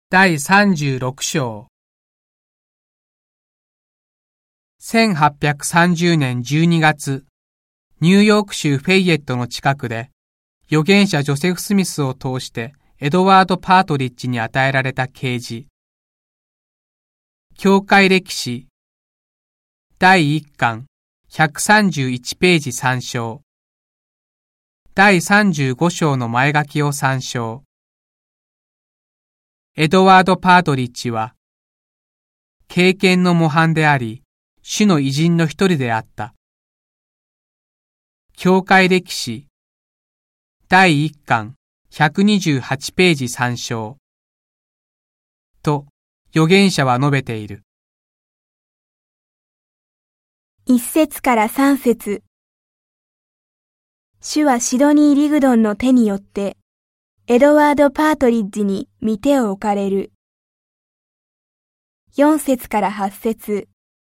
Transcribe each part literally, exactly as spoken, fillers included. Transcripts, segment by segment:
だいさんじゅうろく章。せんはっぴゃくさんじゅうねんじゅうにがつ、ニューヨーク州フェイエットの近くで、預言者ジョセフ・スミスを通してエドワード・パートリッジに与えられた啓示。教会歴史だいいっかんひゃくさんじゅういちページ参照。だいさんじゅうご章の前書きを参照。エドワード・パートリッジは、敬虔の模範であり、主の偉人の一人であった。教会歴史だいいっかんひゃくにじゅうはちページ参照。と、預言者は述べている。 一節から三節。主はシドニー・リグドンの手によって、エドワード・パートリッジに御手を置かれる。四節から八節。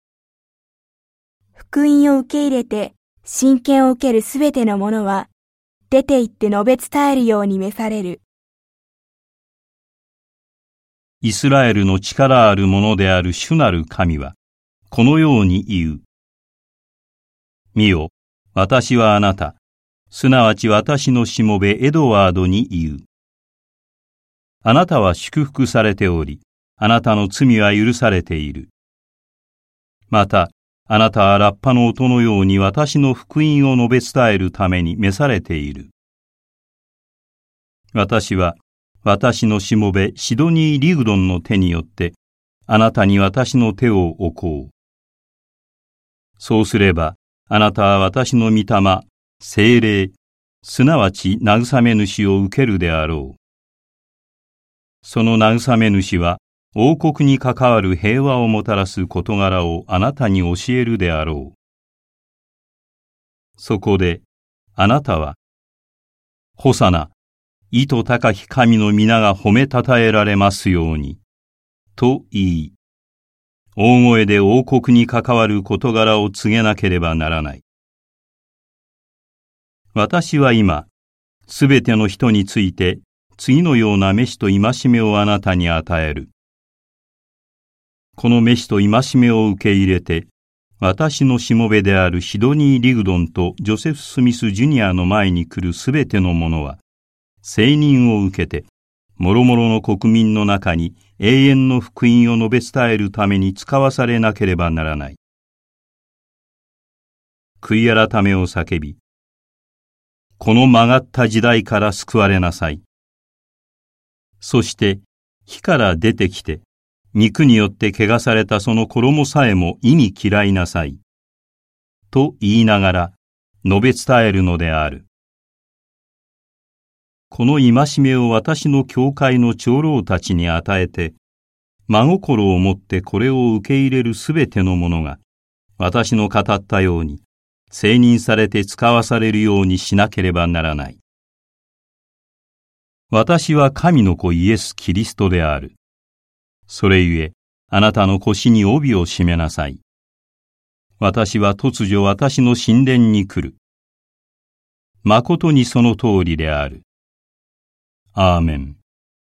福音を受け入れて、親権を受けるすべての者は、出て行って述べ伝えるように召される。 イスラエルの力ある者である主なる神は、このように言う。見よ、私はあなた、すなわち私のしもべエドワードに言う。あなたは祝福されており、あなたの罪は許されている。また、あなたはラッパの音のように私の福音を述べ伝えるために召されている。私は、私のしもべシドニー・リグドンの手によって、あなたに私の手を置こう。そうすれば、あなたは私の御霊、聖霊、すなわち慰め主を受けるであろう。その慰め主は、王国に関わる平和をもたらす事柄をあなたに教えるであろう。そこで、あなたは、ホサナ、意図高き神の皆が褒めたたえられますように、と言い、大声で王国に関わる事柄を告げなければならない。私は今、すべての人について、次のような召しと戒めをあなたに与える。この召しと戒めを受け入れて、私のしもべであるシドニー・リグドンとジョセフ・スミス・ジュニアの前に来るすべての者は、承認を受けて、諸々の国民の中に永遠の福音を述べ伝えるために使わされなければならない。悔い改めを叫び、この曲がった時代から救われなさい。そして、火から出てきて、肉によって汚されたその衣さえも意味嫌いなさい。と言いながら、述べ伝えるのである。この戒めを私の教会の長老たちに与えて、真心をもってこれを受け入れるすべての者が、私の語ったように、承認されて使わされるようにしなければならない。私は神の子イエス・キリストである。それゆえ、あなたの腰に帯を締めなさい。私は突如私の神殿に来る。誠にその通りである。アーメン。